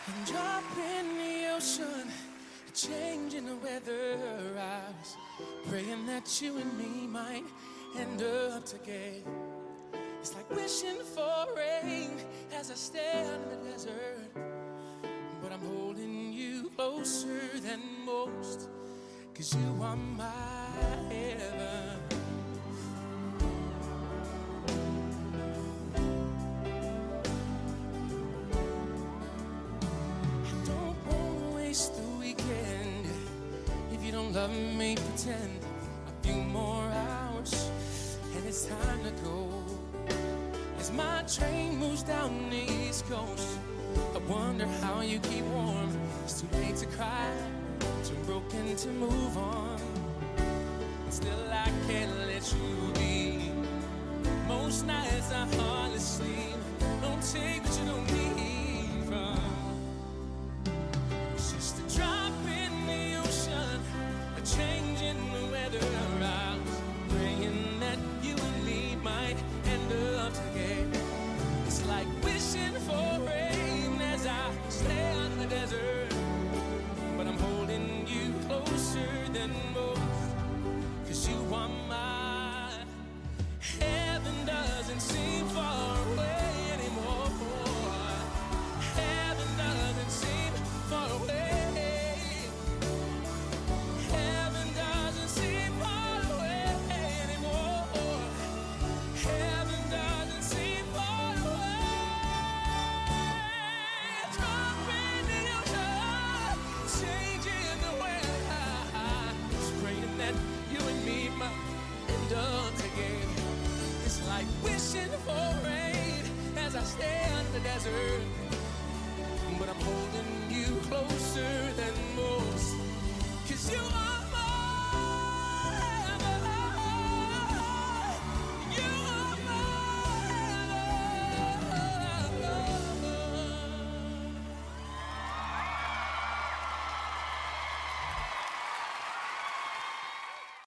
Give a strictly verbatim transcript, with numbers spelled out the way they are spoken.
And drop in the ocean, a change in the weather. I was praying that you and me might end up together. It's like wishing for rain as I stand in the desert. But I'm holding you closer than most, 'cause you are my heaven. The weekend, if you don't love me, pretend a few more hours and it's time to go. As my train moves down the East Coast, I wonder how you keep warm. It's too late to cry, too broken to move on, and still I can't let you be. Most nights I hardly sleep. Don't take what you don't need from. Changing the weather, I was praying that you and me might end up together. It's like wishing for rain as I stand in the desert. But I'm holding you closer than most, 'cause you are mine. Heaven doesn't seem far away anymore. Heaven doesn't seem far away. It's like wishing for rain as I stand in the desert, but I'm holding you closer